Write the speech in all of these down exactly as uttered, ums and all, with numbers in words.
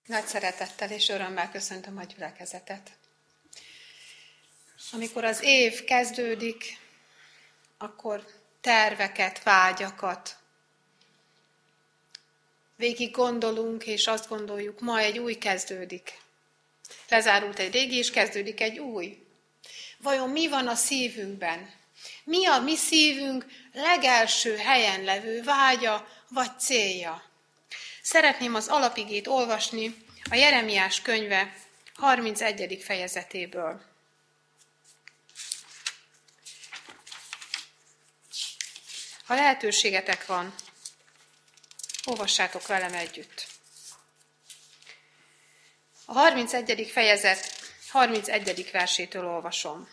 Nagy szeretettel és örömmel köszöntöm a gyülekezetet. Amikor az év kezdődik, akkor terveket, vágyakat végig gondolunk, és azt gondoljuk, ma egy új kezdődik. Lezárult egy régi, és kezdődik egy új. Vajon mi van a szívünkben? Mi a mi szívünk legelső helyen levő vágya vagy célja? Szeretném az alapigét olvasni a Jeremiás könyve harmincegyedik fejezetéből. Ha lehetőségetek van, olvassátok velem együtt. A harmincegyedik fejezet harmincegyedik versétől olvasom.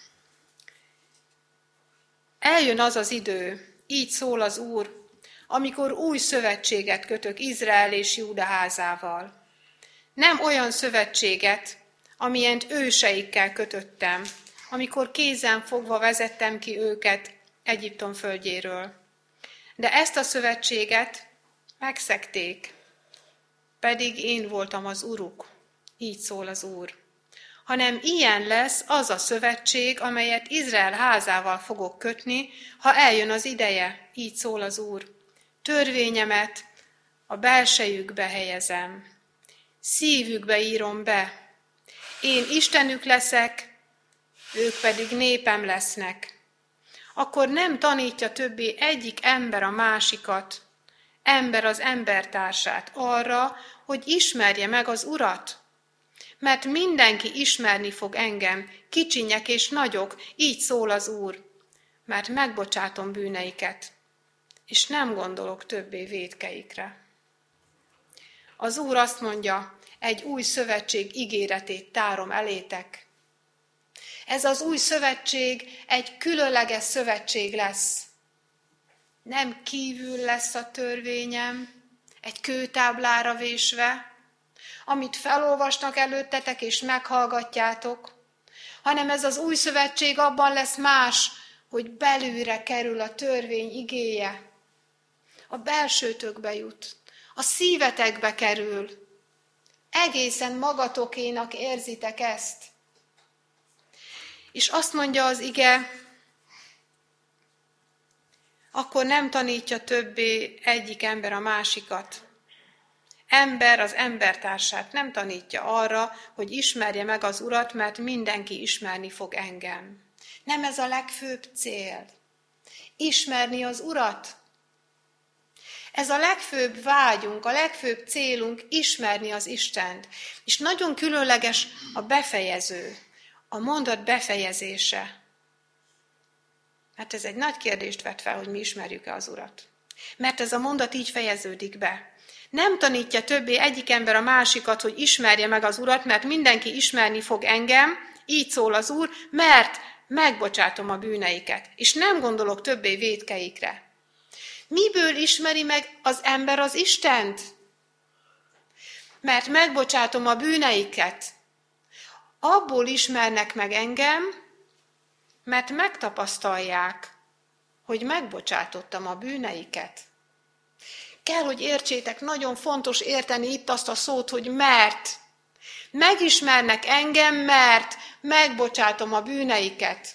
Eljön az az idő, így szól az Úr, amikor új szövetséget kötök Izrael és Júda házával. Nem olyan szövetséget, amilyent őseikkel kötöttem, amikor kézen fogva vezettem ki őket Egyiptom földjéről. De ezt a szövetséget megszegték, pedig én voltam az Uruk, így szól az Úr. Hanem ilyen lesz az a szövetség, amelyet Izrael házával fogok kötni, ha eljön az ideje, így szól az Úr. Törvényemet a belsejükbe helyezem, szívükbe írom be. Én Istenük leszek, ők pedig népem lesznek. Akkor nem tanítja többé egyik ember a másikat, ember az embertársát arra, hogy ismerje meg az Urat. Mert mindenki ismerni fog engem, kicsinyek és nagyok, így szól az Úr, mert megbocsátom bűneiket, és nem gondolok többé vétkeikre. Az Úr azt mondja, egy új szövetség ígéretét tárom elétek. Ez az új szövetség egy különleges szövetség lesz. Nem kívül lesz a törvényem, egy kőtáblára vésve, amit felolvasnak előttetek és meghallgatjátok, hanem ez az új szövetség abban lesz más, hogy belülre kerül a törvény igéje. A belsőtökbe jut, a szívetekbe kerül. Egészen magatokénak érzitek ezt. És azt mondja az ige, akkor nem tanítja többé egyik ember a másikat. Ember az embertársát nem tanítja arra, hogy ismerje meg az Urat, mert mindenki ismerni fog engem. Nem ez a legfőbb cél. Ismerni az Urat. Ez a legfőbb vágyunk, a legfőbb célunk ismerni az Istent. És nagyon különleges a befejező, a mondat befejezése. Mert ez egy nagy kérdést vet fel, hogy mi ismerjük-e az Urat. Mert ez a mondat így fejeződik be. Nem tanítja többé egyik ember a másikat, hogy ismerje meg az Urat, mert mindenki ismerni fog engem, így szól az Úr, mert megbocsátom a bűneiket, és nem gondolok többé vétkeikre. Miből ismeri meg az ember az Istent? Mert megbocsátom a bűneiket. Abból ismernek meg engem, mert megtapasztalják, hogy megbocsátottam a bűneiket. Kell, hogy értsétek, nagyon fontos érteni itt azt a szót, hogy mert. Megismernek engem, mert megbocsátom a bűneiket.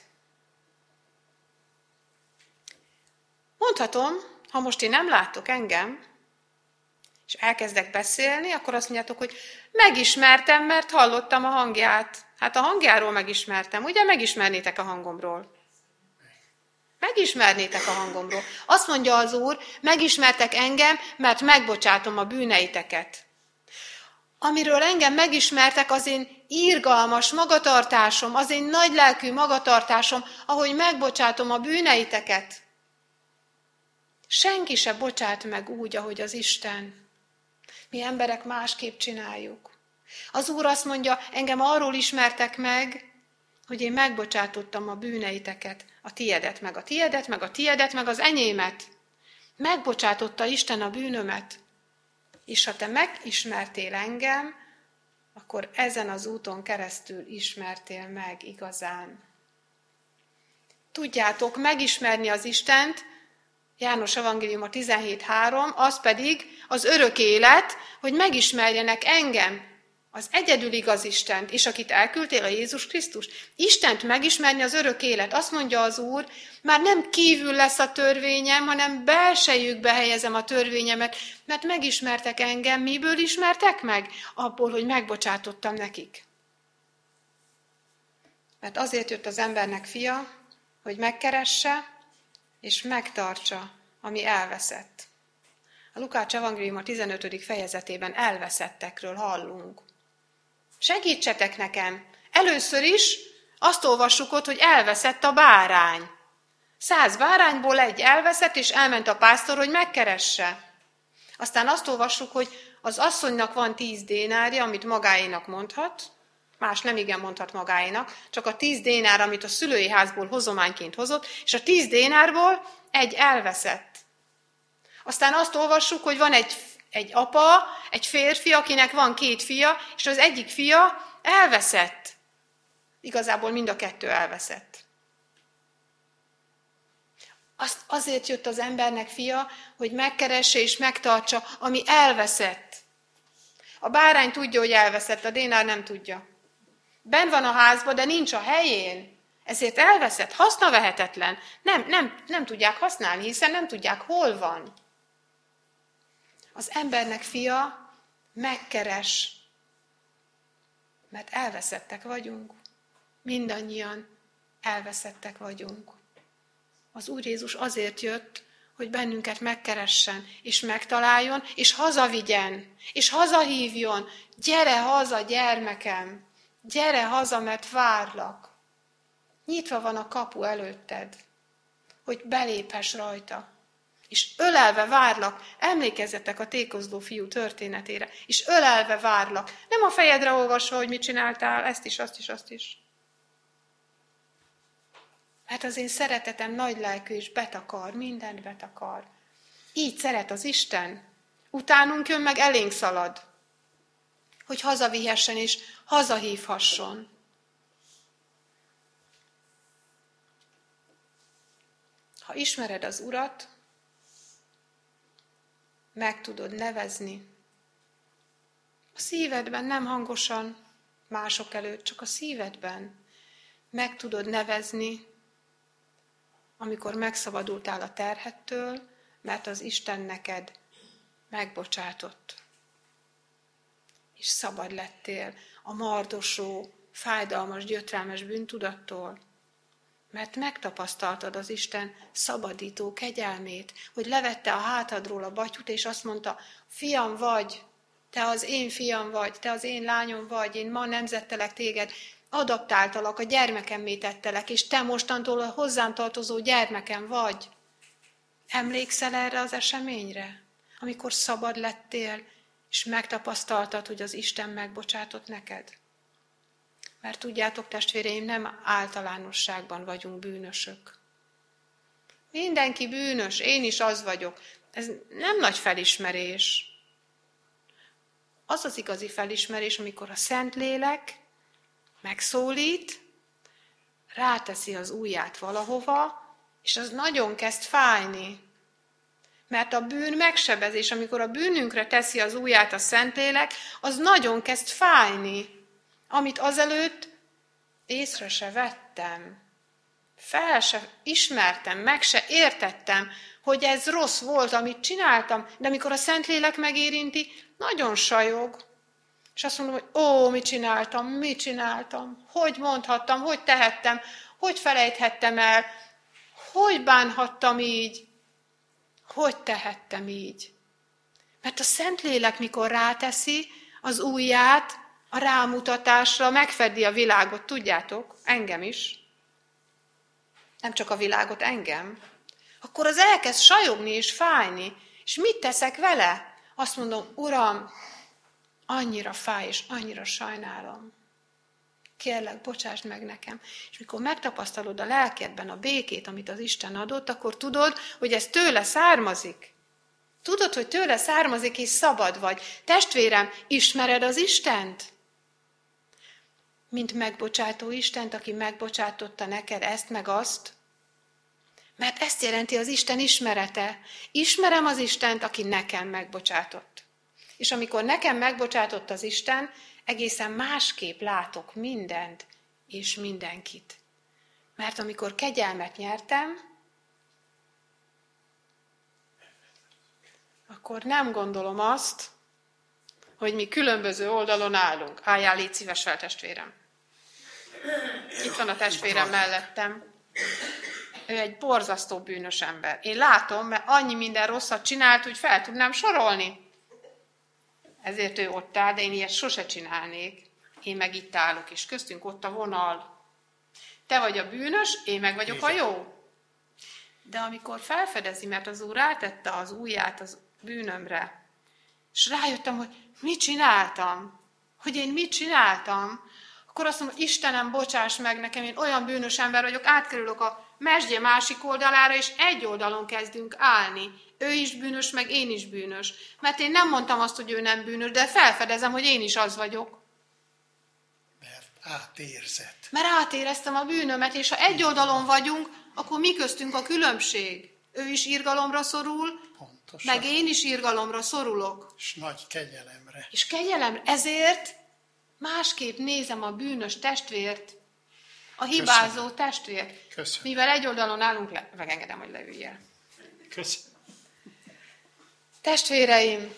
Mondhatom, ha most én nem láttok engem, és elkezdek beszélni, akkor azt mondjátok, hogy megismertem, mert hallottam a hangját. Hát a hangjáról megismertem, ugye? Megismernétek a hangomról. Megismernétek a hangomról. Azt mondja az Úr, megismertek engem, mert megbocsátom a bűneiteket. Amiről engem megismertek, az én irgalmas magatartásom, az én nagylelkű magatartásom, ahogy megbocsátom a bűneiteket. Senki se bocsát meg úgy, ahogy az Isten. Mi emberek másképp csináljuk. Az Úr azt mondja, engem arról ismertek meg, hogy én megbocsátottam a bűneiteket, a tiedet, meg a tiedet, meg a tiedet, meg az enyémet. Megbocsátotta Isten a bűnömet. És ha te megismertél engem, akkor ezen az úton keresztül ismertél meg igazán. Tudjátok, megismerni az Istent, János evangéliuma tizenhét három, az pedig az örök élet, hogy megismerjenek engem, az egyedül igaz Istent, és akit elküldtél, a Jézus Krisztus. Istent megismerni az örök élet. Azt mondja az Úr, már nem kívül lesz a törvényem, hanem belsejükbe helyezem a törvényemet, mert megismertek engem. Miből ismertek meg? Abból, hogy megbocsátottam nekik. Mert azért jött az embernek fia, hogy megkeresse és megtartsa, ami elveszett. A Lukács evangélium a tizenötödik fejezetében elveszettekről hallunk. Segítsetek nekem! Először is azt olvassuk ott, hogy elveszett a bárány. Száz bárányból egy elveszett, és elment a pásztor, hogy megkeresse. Aztán azt olvassuk, hogy az asszonynak van tíz dénárja, amit magáénak mondhat, más nem igen mondhat magáénak, csak a tíz dénár, amit a szülői házból hozományként hozott, és a tíz dénárból egy elveszett. Aztán azt olvassuk, hogy van egy, egy apa, egy férfi, akinek van két fia, és az egyik fia elveszett. Igazából mind a kettő elveszett. Azt azért jött az embernek fia, hogy megkeresse és megtartsa, ami elveszett. A bárány tudja, hogy elveszett, a dénár nem tudja. Benn van a házban, de nincs a helyén. Ezért elveszett, hasznavehetetlen. Nem, nem, nem tudják használni, hiszen nem tudják, hol van. Az embernek fia megkeres, mert elveszettek vagyunk. Mindannyian elveszettek vagyunk. Az Úr Jézus azért jött, hogy bennünket megkeressen, és megtaláljon, és hazavigyen, és hazahívjon. Gyere haza, gyermekem! Gyere haza, mert várlak. Nyitva van a kapu előtted, hogy beléphess rajta. És ölelve várlak, emlékezzetek a tékozló fiú történetére, és ölelve várlak. Nem a fejedre olvasva, hogy mit csináltál, ezt is, azt is, azt is. Mert az én szeretetem nagy lelkű, és betakar, mindent betakar. Így szeret az Isten. Utánunk jön, meg elénk szalad, hogy hazavihessen és hazahívhasson. Ha ismered az Urat, meg tudod nevezni. A szívedben, nem hangosan, mások előtt, csak a szívedben meg tudod nevezni, amikor megszabadultál a terhettől, mert az Isten neked megbocsátott. És szabad lettél a mardosó, fájdalmas, gyötrelmes bűntudattól, mert megtapasztaltad az Isten szabadító kegyelmét, hogy levette a hátadról a batyut, és azt mondta, fiam vagy, te az én fiam vagy, te az én lányom vagy, én ma nemzettelek téged, adaptáltalak, a gyermekemmé tettelek, és te mostantól a hozzám tartozó gyermekem vagy. Emlékszel erre az eseményre, amikor szabad lettél, és megtapasztaltad, hogy az Isten megbocsátott neked? Mert tudjátok, testvéreim, nem általánosságban vagyunk bűnösök. Mindenki bűnös, én is az vagyok. Ez nem nagy felismerés. Az az igazi felismerés, amikor a Szentlélek megszólít, ráteszi az ujját valahova, és az nagyon kezd fájni. Mert a bűn megsebezés, amikor a bűnünkre teszi az ujját a Szentlélek, az nagyon kezd fájni. Amit azelőtt észre se vettem, fel se ismertem, meg se értettem, hogy ez rossz volt, amit csináltam, de amikor a Szentlélek megérinti, nagyon sajog. És azt mondom, hogy ó, mit csináltam, mit csináltam, hogy mondhattam, hogy tehettem, hogy felejthettem el, hogy bánhattam így, hogy tehettem így. Mert a Szentlélek, mikor ráteszi az ujját, a rámutatásra megfedi a világot, tudjátok, engem is. Nem csak a világot, engem. Akkor az elkezd sajogni és fájni. És mit teszek vele? Azt mondom, Uram, annyira fáj és annyira sajnálom. Kérlek, bocsásd meg nekem. És mikor megtapasztalod a lelkedben a békét, amit az Isten adott, akkor tudod, hogy ez tőle származik. Tudod, hogy tőle származik, és szabad vagy. Testvérem, ismered az Istent? Mint megbocsátó Istent, aki megbocsátotta neked ezt meg azt. Mert ezt jelenti az Isten ismerete. Ismerem az Istent, aki nekem megbocsátott. És amikor nekem megbocsátott az Isten, egészen másképp látok mindent és mindenkit. Mert amikor kegyelmet nyertem, akkor nem gondolom azt, hogy mi különböző oldalon állunk. Álljál, légy szíves fel, testvérem. Itt van a testvérem mellettem. Ő egy borzasztó bűnös ember. Én látom, mert annyi minden rosszat csinált, hogy fel tudnám sorolni. Ezért ő ott áll, de én ilyet sose csinálnék. Én meg itt állok, és köztünk ott a vonal. Te vagy a bűnös, én meg vagyok a jó. De amikor felfedezi, mert az Úr rátette az ujját az bűnömre, és rájöttem, hogy mit csináltam, hogy én mit csináltam, akkor azt mondom, hogy Istenem, bocsáss meg nekem, én olyan bűnös ember vagyok, átkerülök a mesdje másik oldalára, és egy oldalon kezdünk állni. Ő is bűnös, meg én is bűnös. Mert én nem mondtam azt, hogy ő nem bűnös, de felfedezem, hogy én is az vagyok. Mert átérzett. Mert átéreztem a bűnömet, és ha egy oldalon vagyunk, akkor mi köztünk a különbség? Ő is irgalomra szorul, pontosan. Meg én is irgalomra szorulok. És nagy kegyelemre. És kegyelemre. Ezért másképp nézem a bűnös testvért, a hibázó Köszönöm. testvért. Köszönöm. Mivel egy oldalon állunk, le, megengedem, hogy leüljél. Köszönöm. Testvéreim,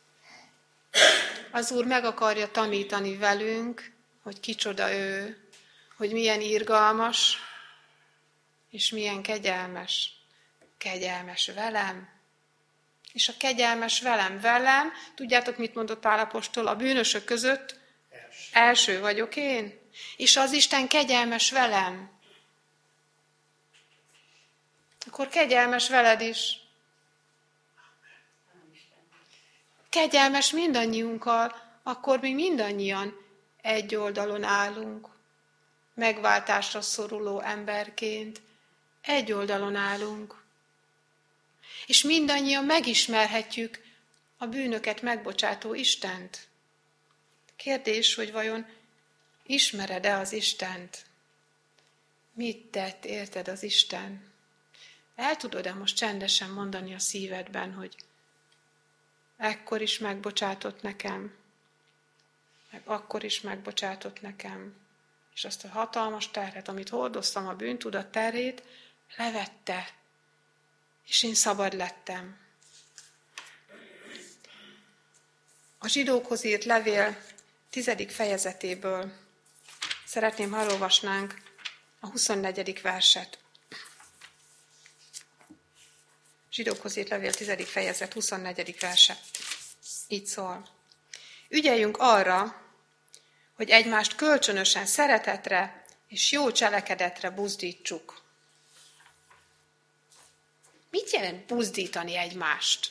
az Úr meg akarja tanítani velünk, hogy kicsoda ő, hogy milyen irgalmas, és milyen kegyelmes. Kegyelmes velem. És a kegyelmes velem, velem, tudjátok, mit mondott Pál apostol? A bűnösök között első, első vagyok én. És az Isten kegyelmes velem. Akkor kegyelmes veled is. Kegyelmes mindannyiunkkal, akkor mi mindannyian egy oldalon állunk. Megváltásra szoruló emberként egy oldalon állunk. És mindannyian megismerhetjük a bűnöket megbocsátó Istent. Kérdés, hogy vajon ismered-e az Istent? Mit tett, érted az Isten? El tudod-e most csendesen mondani a szívedben, hogy ekkor is megbocsátott nekem, meg akkor is megbocsátott nekem, és azt a hatalmas terhet, amit hordoztam, a bűntudat terhét, levette, és én szabad lettem. A zsidókhoz írt levél tizedik fejezetéből szeretném, ha elolvasnánk a huszonnegyedik verset. Zsidókhoz írt levél tizedik fejezet huszonnegyedik verse. Így szól. Ügyeljünk arra, hogy egymást kölcsönösen szeretetre és jó cselekedetre buzdítsuk. Mit jelent buzdítani egymást?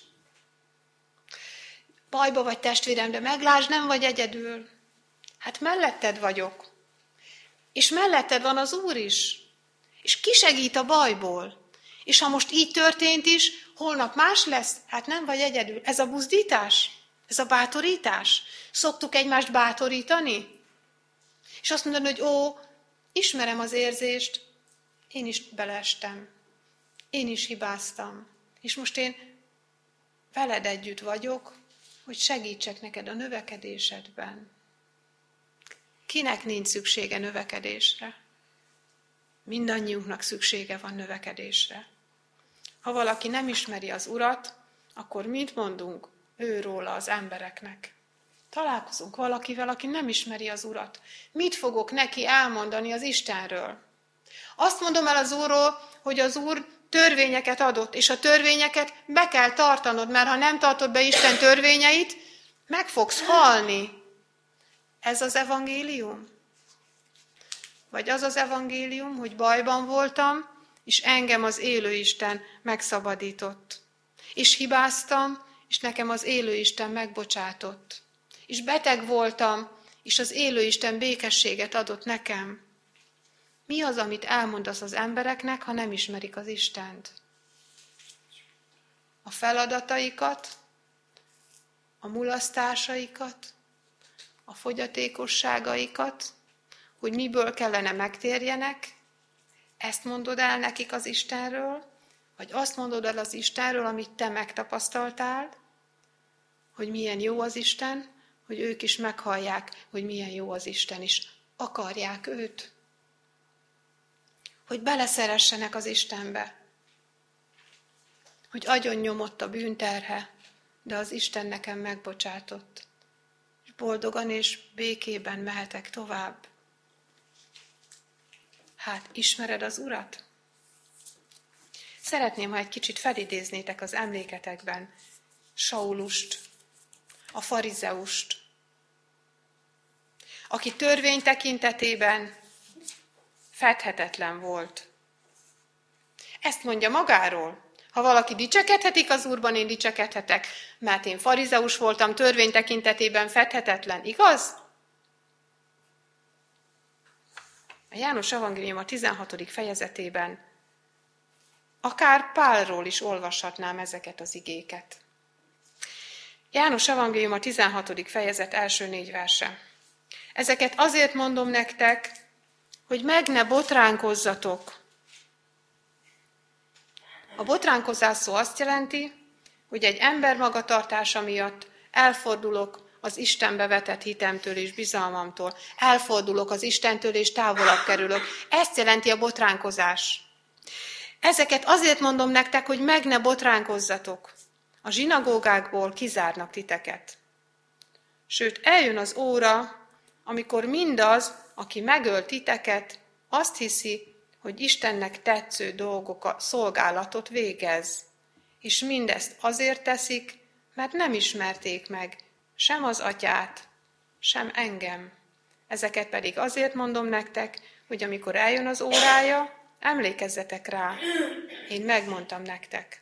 Bajba vagy, testvérem, de meglásd, nem vagy egyedül. Hát melletted vagyok. És melletted van az Úr is. És ki segít a bajból. És ha most így történt is, holnap más lesz, hát nem vagy egyedül. Ez a buzdítás? Ez a bátorítás? Szoktuk egymást bátorítani? És azt mondani, hogy ó, ismerem az érzést, én is beleestem. Én is hibáztam. És most én veled együtt vagyok, hogy segítsek neked a növekedésedben. Kinek nincs szüksége növekedésre? Mindannyiunknak szüksége van növekedésre. Ha valaki nem ismeri az Urat, akkor mit mondunk őróla az embereknek? Találkozunk valakivel, aki nem ismeri az Urat. Mit fogok neki elmondani az Istenről? Azt mondom el az Úrról, hogy az Úr törvényeket adott, és a törvényeket be kell tartanod, mert ha nem tartod be Isten törvényeit, meg fogsz halni. Ez az evangélium? Vagy az az evangélium, hogy bajban voltam, és engem az élő Isten megszabadított. És hibáztam, és nekem az élő Isten megbocsátott. És beteg voltam, és az élő Isten békességet adott nekem. Mi az, amit elmondasz az embereknek, ha nem ismerik az Istent? A feladataikat, a mulasztásaikat, a fogyatékosságaikat, hogy miből kellene megtérjenek, ezt mondod el nekik az Istenről, vagy azt mondod el az Istenről, amit te megtapasztaltál, hogy milyen jó az Isten, hogy ők is meghallják, hogy milyen jó az Isten, és akarják őt. Hogy beleszeressenek az Istenbe. Hogy agyon nyomott a bűnterhe, de az Isten nekem megbocsátott. És boldogan és békében mehetek tovább. Hát, ismered az Urat? Szeretném, ha egy kicsit felidéznétek az emléketekben Saulust, a farizeust, aki törvény tekintetében fedhetetlen volt. Ezt mondja magáról. Ha valaki dicsekedhetik az Úrban, én dicsekedhetek, mert én farizeus voltam, törvény tekintetében fedhetetlen. Igaz? A János evangélium a tizenhatodik fejezetében akár Pálról is olvashatnám ezeket az igéket. János evangélium a tizenhatodik fejezet első négy verse. Ezeket azért mondom nektek, hogy meg ne botránkozzatok. A botránkozás szó azt jelenti, hogy egy ember magatartása miatt elfordulok az Istenbe vetett hitemtől és bizalmamtól. Elfordulok az Istentől és távolabb kerülök. Ezt jelenti a botránkozás. Ezeket azért mondom nektek, hogy meg ne botránkozzatok. A zsinagógákból kizárnak titeket. Sőt, eljön az óra, amikor mindaz, aki megöl titeket, azt hiszi, hogy Istennek tetsző dolgokat, szolgálatot végez. És mindezt azért teszik, mert nem ismerték meg sem az Atyát, sem engem. Ezeket pedig azért mondom nektek, hogy amikor eljön az órája, emlékezzetek rá, én megmondtam nektek.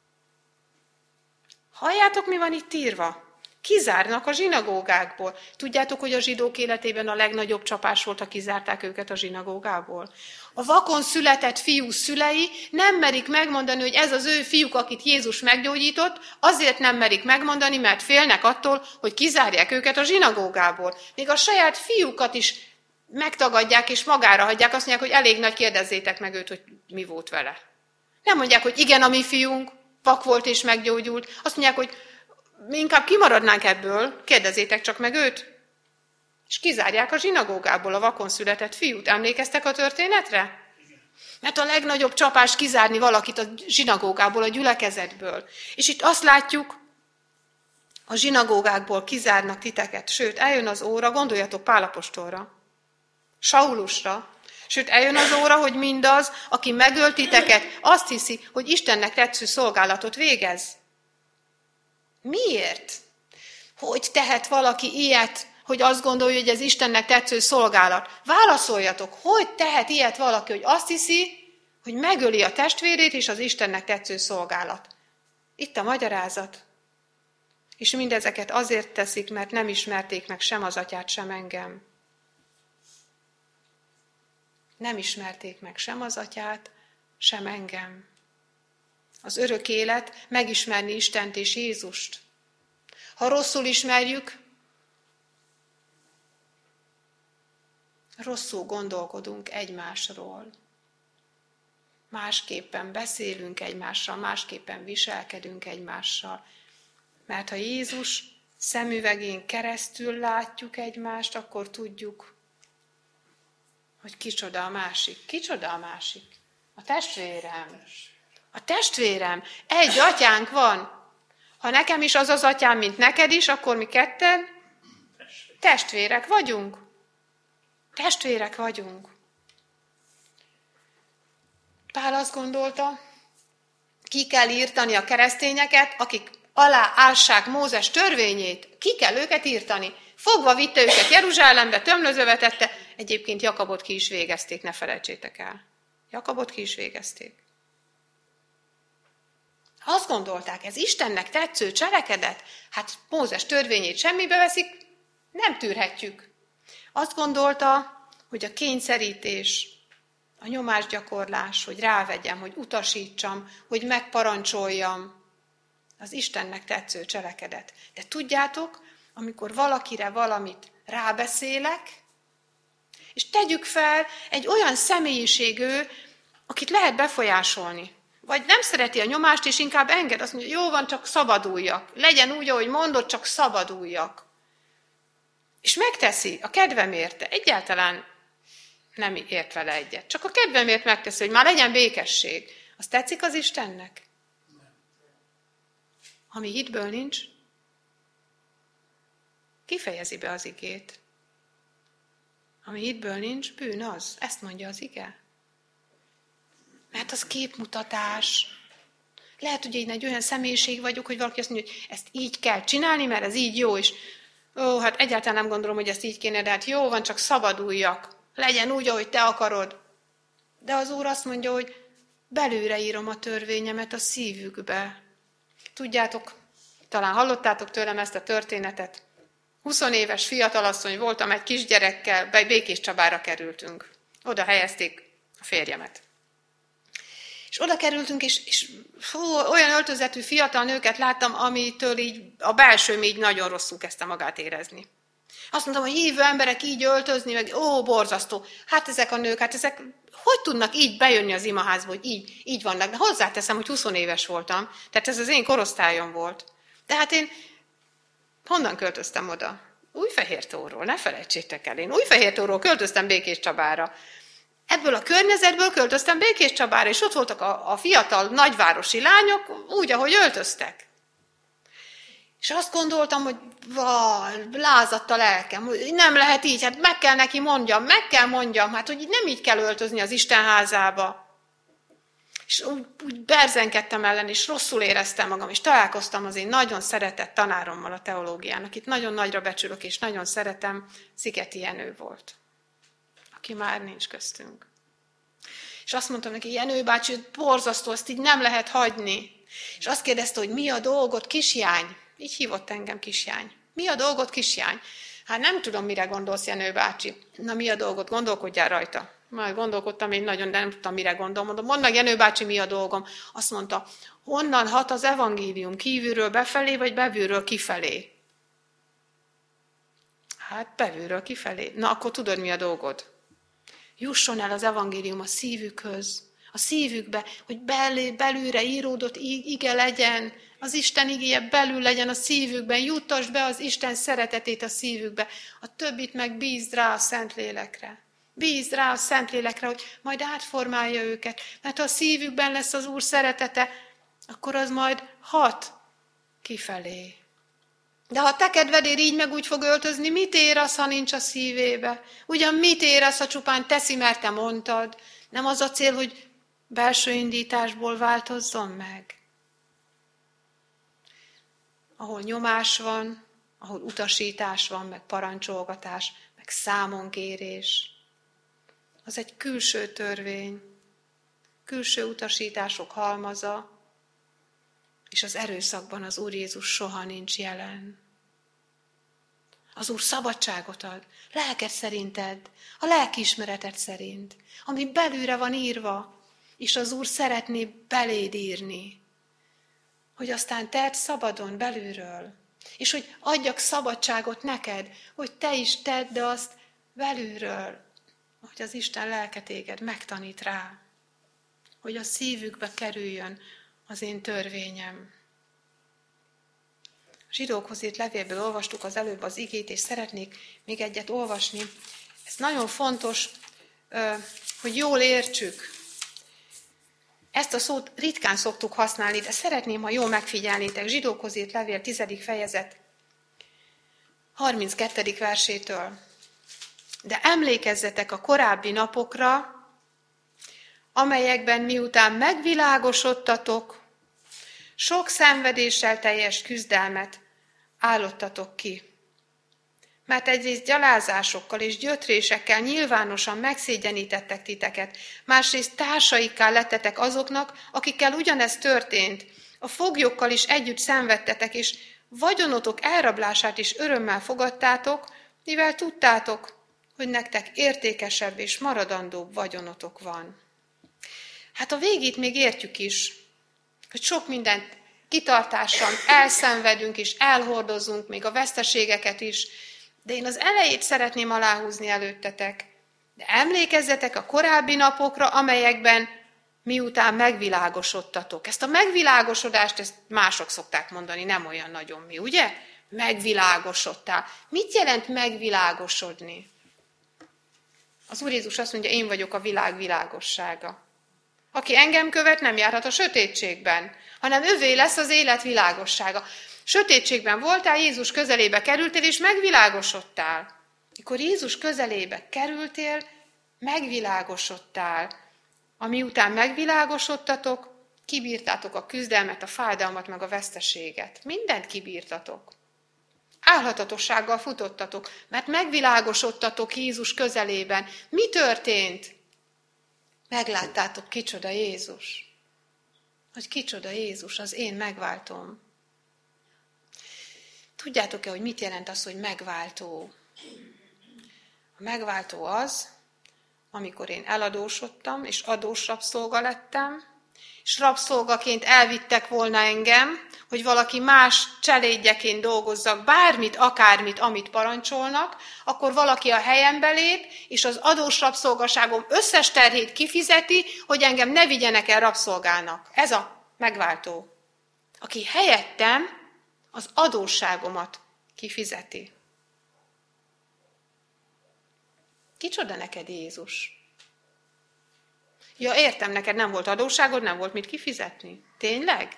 Halljátok, mi van itt írva? Kizárnak a zsinagógákból. Tudjátok, hogy a zsidók életében a legnagyobb csapás volt, ha kizárták őket a zsinagógából? A vakon született fiú szülei nem merik megmondani, hogy ez az ő fiúk, akit Jézus meggyógyított, azért nem merik megmondani, mert félnek attól, hogy kizárják őket a zsinagógából. Még a saját fiúkat is megtagadják és magára hagyják, azt mondják, hogy elég nagy, kérdezzétek meg őt, hogy mi volt vele. Nem mondják, hogy igen, a mi fiunk, vak volt és meggyógyult. Azt mondják, hogy mi inkább kimaradnánk ebből, kérdezzétek csak meg őt. És kizárják a zsinagógából a vakon született fiút. Emlékeztek a történetre? Mert a legnagyobb csapás kizárni valakit a zsinagógából, a gyülekezetből. És itt azt látjuk, a zsinagógákból kizárnak titeket. Sőt, eljön az óra, gondoljatok Pál apostolra, Saulusra, sőt, eljön az óra, hogy mindaz, aki megölt titeket, azt hiszi, hogy Istennek tetsző szolgálatot végez. Miért? Hogy tehet valaki ilyet, hogy azt gondolja, hogy ez Istennek tetsző szolgálat? Válaszoljatok, hogy tehet ilyet valaki, hogy azt hiszi, hogy megöli a testvérét, és az Istennek tetsző szolgálat? Itt a magyarázat. És mindezeket azért teszik, mert nem ismerték meg sem az Atyát, sem engem. Nem ismerték meg sem az Atyát, sem engem. Az örök élet megismerni Istent és Jézust. Ha rosszul ismerjük, rosszul gondolkodunk egymásról. Másképpen beszélünk egymással, másképpen viselkedünk egymással. Mert ha Jézus szemüvegén keresztül látjuk egymást, akkor tudjuk, hogy kicsoda a másik. Kicsoda a másik? A testvérem. A testvérem. Egy atyánk van. Ha nekem is az az atyám, mint neked is, akkor mi ketten testvérek vagyunk. Testvérek vagyunk. Pál azt gondolta, ki kell írtani a keresztényeket, akik aláássák Mózes törvényét, ki kell őket írtani. Fogva vitte őket Jeruzsálembe, tömlözve vetette, egyébként Jakabot ki is végezték, ne felejtsétek el. Jakabot ki is végezték. Azt gondolták, ez Istennek tetsző cselekedet, hát Mózes törvényét semmibe veszik, nem tűrhetjük. Azt gondolta, hogy a kényszerítés, a nyomásgyakorlás, hogy rávegyem, hogy utasítsam, hogy megparancsoljam, az Istennek tetsző cselekedet. De tudjátok, amikor valakire valamit rábeszélek, és tegyük fel, egy olyan személyiség ő, akit lehet befolyásolni. vagy nem szereti a nyomást, és inkább enged, azt mondja, jó van, csak szabaduljak. Legyen úgy, ahogy mondod, csak szabaduljak. És megteszi a kedvemért, egyáltalán nem ért vele egyet. Csak a kedvemért megteszi, hogy már legyen békesség. Az tetszik az Istennek? Ami hitből nincs, kifejezi be az igét. Ami hitből nincs, bűn az. Ezt mondja az ige. Mert az képmutatás. Lehet, hogy én egy olyan személyiség vagyok, hogy valaki azt mondja, hogy ezt így kell csinálni, mert ez így jó, és ó, hát egyáltalán nem gondolom, hogy ezt így kéne, de hát jó van, csak szabaduljak. Legyen úgy, ahogy te akarod. De az Úr azt mondja, hogy belőle írom a törvényemet a szívükbe. Tudjátok, talán hallottátok tőlem ezt a történetet. huszonéves fiatalasszony voltam, egy kisgyerekkel, Békéscsabára kerültünk. Oda helyezték a férjemet. És oda kerültünk, és, és fú, olyan öltözetű fiatal nőket láttam, amitől így a belsőm így nagyon rosszul kezdte magát érezni. Azt mondtam, hogy hívő emberek így öltözni, meg ó, borzasztó. Hát ezek a nők, hát ezek hogy tudnak így bejönni az imaházba, hogy így, így vannak. De hozzáteszem, hogy huszonéves voltam, tehát ez az én korosztályom volt. De hát én honnan költöztem oda? Újfehértóról, ne felejtsétek el. Én Újfehértóról költöztem Békéscsabára. Ebből a környezetből költöztem Békéscsabára, és ott voltak a, a fiatal nagyvárosi lányok, úgy, ahogy öltöztek. És azt gondoltam, hogy vaj, lázadt a lelkem, hogy nem lehet így, hát meg kell neki mondjam, meg kell mondjam, hát hogy nem így kell öltözni az Isten házába. És úgy, úgy berzenkedtem ellen, és rosszul éreztem magam, és találkoztam az én nagyon szeretett tanárommal a teológián, akit nagyon nagyra becsülök, és nagyon szeretem, Szigeti Jenő volt, aki már nincs köztünk. És azt mondtam neki, Jenő bácsi, borzasztó, ezt így nem lehet hagyni. És azt kérdezte, hogy mi a dolgot, kisjány? Így hívott engem kisjány. Mi a dolgot, kisjány? Hát nem tudom, mire gondolsz, Jenő bácsi. Na, mi a dolgot? Gondolkodjál rajta. Majd gondolkodtam én nagyon, de nem tudtam, mire gondol. Mondom, mondd meg, Jenő bácsi, mi a dolgom? Azt mondta, honnan hat az evangélium? Kívülről befelé, vagy belülről kifelé? Hát belülről kifelé. Na, akkor tudod, mi a dolgod? Jusson el az evangélium a szívükhöz, a szívükbe, hogy bel, belülre íródott ige legyen, az Isten igéje belül legyen a szívükben, juttasd be az Isten szeretetét a szívükbe, a többit meg bízd rá a Szentlélekre. Bízd rá a Szentlélekre, hogy majd átformálja őket, mert ha a szívükben lesz az Úr szeretete, akkor az majd hat kifelé. De ha a te kedvedér így meg úgy fog öltözni, mit ér az, ha nincs a szívébe? Ugyan mit ér az, ha csupán teszi, mert te mondtad? Nem az a cél, hogy belső indításból változzon meg? Ahol nyomás van, ahol utasítás van, meg parancsolgatás, meg számonkérés. Az egy külső törvény, külső utasítások halmaza, és az erőszakban az Úr Jézus soha nincs jelen. Az Úr szabadságot ad, lelked szerinted, a lelkiismereted szerint, ami belülre van írva, és az Úr szeretné beléd írni, hogy aztán tedd szabadon belülről, és hogy adjak szabadságot neked, hogy te is tedd azt belülről, hogy az Isten lelke téged megtanít rá, hogy a szívükbe kerüljön az én törvényem. A zsidókhoz írt levélből olvastuk az előbb az igét, és szeretnék még egyet olvasni. Ez nagyon fontos, hogy jól értsük. Ezt a szót ritkán szoktuk használni, de szeretném, ha jól megfigyelnétek. Zsidókhoz írt levél tizedik fejezet harminckettedik versétől. De emlékezzetek a korábbi napokra, amelyekben miután megvilágosodtatok, sok szenvedéssel teljes küzdelmet állottatok ki. Mert egyrészt gyalázásokkal és gyötrésekkel nyilvánosan megszégyenítettek titeket, másrészt társaikká lettetek azoknak, akikkel ugyanez történt. A foglyokkal is együtt szenvedtetek, és vagyonotok elrablását is örömmel fogadtátok, mivel tudtátok, hogy nektek értékesebb és maradandóbb vagyonotok van. Hát a végét még értjük is, hogy sok mindent kitartással elszenvedünk és elhordozunk, még a veszteségeket is, de én az elejét szeretném aláhúzni előttetek. De emlékezzetek a korábbi napokra, amelyekben miután megvilágosodtatok. Ezt a megvilágosodást, ezt mások szokták mondani, nem olyan nagyon mi, ugye? Megvilágosodtál. Mit jelent megvilágosodni? Az Úr Jézus azt mondja, én vagyok a világ világossága. Aki engem követ, nem járhat a sötétségben, hanem övé lesz az élet világossága. Sötétségben voltál, Jézus közelébe kerültél, és megvilágosodtál. Mikor Jézus közelébe kerültél, megvilágosodtál. Ami után megvilágosodtatok, kibírtátok a küzdelmet, a fájdalmat, meg a veszteséget. Mindent kibírtatok. Álhatatossággal futottatok, mert megvilágosodtatok Jézus közelében. Mi történt? Megláttátok, kicsoda Jézus. Hogy kicsoda Jézus, az én megváltom. Tudjátok-e, hogy mit jelent az, hogy megváltó? A megváltó az, amikor én eladósodtam, és adós rabszolga lettem, és rabszolgaként elvittek volna engem, hogy valaki más cselédjeként dolgozzak, bármit, akármit, amit parancsolnak, akkor valaki a helyembe lép, és az adós rabszolgaságom összes terhét kifizeti, hogy engem ne vigyenek el rabszolgának. Ez a megváltó. Aki helyettem az adósságomat kifizeti. Kicsoda neked Jézus? Ja, értem, neked nem volt adósságod, nem volt mit kifizetni. Tényleg?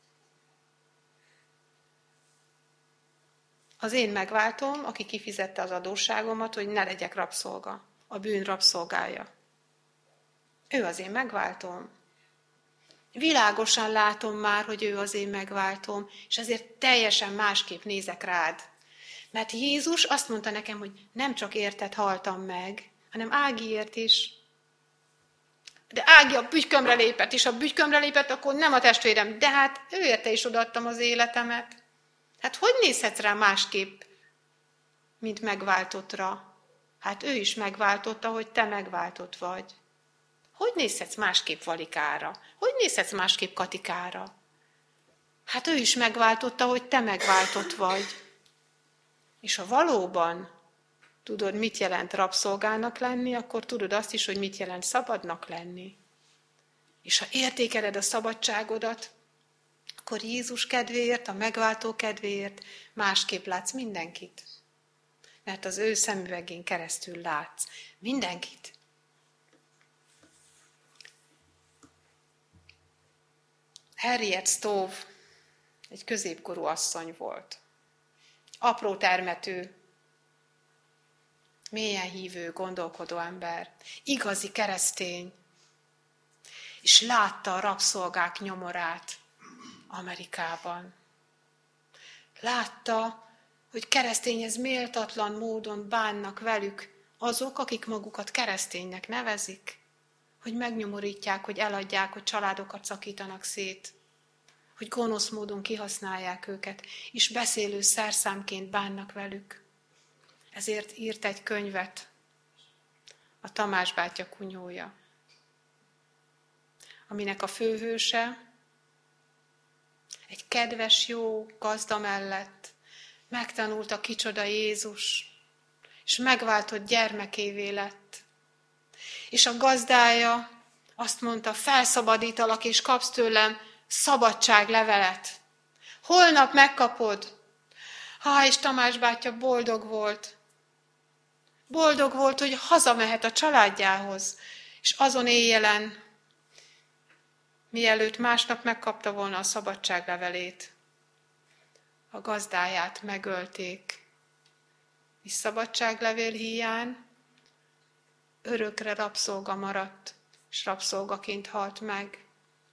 Az én megváltom, aki kifizette az adósságomat, hogy ne legyek rabszolga, a bűn rabszolgája. Ő az én megváltom. Világosan látom már, hogy ő az én megváltom, és ezért teljesen másképp nézek rád. Mert Jézus azt mondta nekem, hogy nem csak érted haltam meg, hanem Ágiért is. De Ági a bütykömre lépett, és ha bütykömre lépett, akkor nem a testvérem, de hát ő érte is odaadtam az életemet. Hát hogy nézhetsz rá másképp, mint megváltottra? Hát ő is megváltotta, hogy te megváltott vagy. Hogy nézhetsz másképp Valikára? Hogy nézhetsz másképp Katikára? Hát ő is megváltotta, hogy te megváltott vagy. És ha valóban tudod, mit jelent rabszolgának lenni, akkor tudod azt is, hogy mit jelent szabadnak lenni. És ha értékeled a szabadságodat, akkor Jézus kedvéért, a megváltó kedvéért másképp látsz mindenkit. Mert az ő szemüvegén keresztül látsz mindenkit. Harriet Stowe egy középkorú asszony volt. Apró termetű, mélyen hívő, gondolkodó ember, igazi keresztény, és látta a rabszolgák nyomorát Amerikában. Látta, hogy keresztényhez méltatlan módon bánnak velük azok, akik magukat kereszténynek nevezik, hogy megnyomorítják, hogy eladják, hogy családokat szakítanak szét, hogy gonosz módon kihasználják őket, és beszélő szerszámként bánnak velük. Ezért írt egy könyvet, a Tamás bátya kunyója, aminek a főhőse egy kedves, jó gazda mellett megtanulta, kicsoda Jézus, és megváltott gyermekévé lett. És a gazdája azt mondta, felszabadítalak, és kapsz tőlem szabadságlevelet. Holnap megkapod. Há, és Tamás bátya boldog volt. Boldog volt, hogy hazamehet a családjához, és azon éjjelen, mielőtt másnap megkapta volna a szabadságlevelét, a gazdáját megölték. És szabadságlevél híján örökre rabszolga maradt, és rabszolgaként halt meg.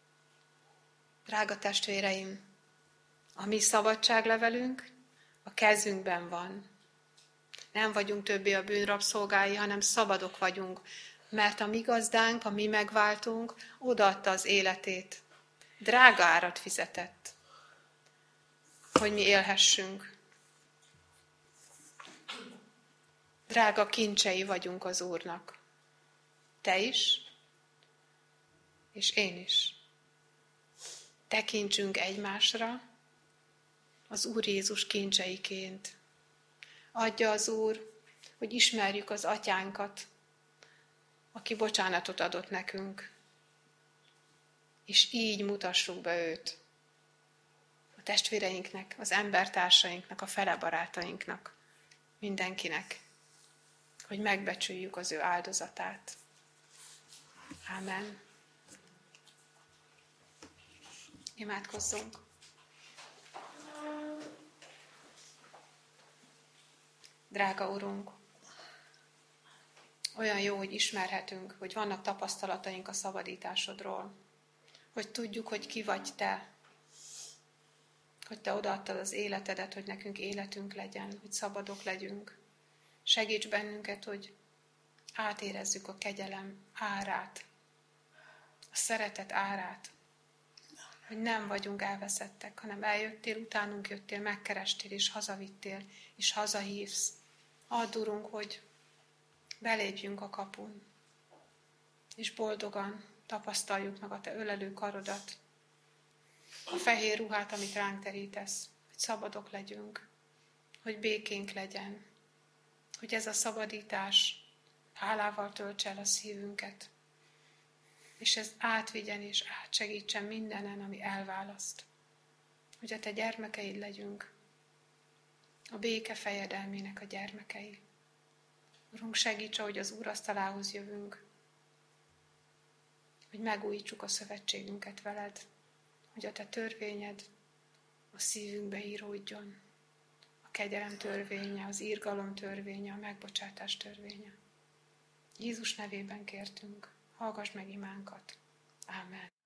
Drága testvéreim, a mi szabadságlevelünk a kezünkben van. Nem vagyunk többé a bűn rabszolgái, hanem szabadok vagyunk, mert a mi gazdánk, a mi megváltunk odaadta az életét. Drága árat fizetett, hogy mi élhessünk. Drága kincsei vagyunk az Úrnak. Te is, és én is. Tekintsünk egymásra az Úr Jézus kincseiként. Adja az Úr, hogy ismerjük az atyánkat, aki bocsánatot adott nekünk. és így mutassuk be őt a testvéreinknek, az embertársainknak, a felebarátainknak, mindenkinek, hogy megbecsüljük az ő áldozatát. Ámen. Imádkozzunk. Drága Urunk, olyan jó, hogy ismerhetünk, hogy vannak tapasztalataink a szabadításodról, hogy tudjuk, hogy ki vagy Te, hogy Te odaadtad az életedet, hogy nekünk életünk legyen, hogy szabadok legyünk. Segíts bennünket, hogy átérezzük a kegyelem árát, a szeretet árát, hogy nem vagyunk elveszettek, hanem eljöttél, utánunk jöttél, megkerestél, és hazavittél, és hazahívsz. Add, Urunk, hogy belépjünk a kapun, és boldogan tapasztaljuk meg a Te ölelő karodat, a fehér ruhát, amit ránk terítesz, hogy szabadok legyünk, hogy békénk legyen, hogy ez a szabadítás hálával töltse el a szívünket, és ez átvigyen és átsegítsen mindenen, ami elválaszt, hogy a Te gyermekeid legyünk, a béke fejedelmének a gyermekei. Urunk, segíts, hogy az úrasztalához jövünk, hogy megújítsuk a szövetségünket veled, hogy a Te törvényed a szívünkbe íródjon, a kegyelem törvénye, az irgalom törvénye, a megbocsátás törvénye. Jézus nevében kértünk, hallgass meg imánkat. Ámen.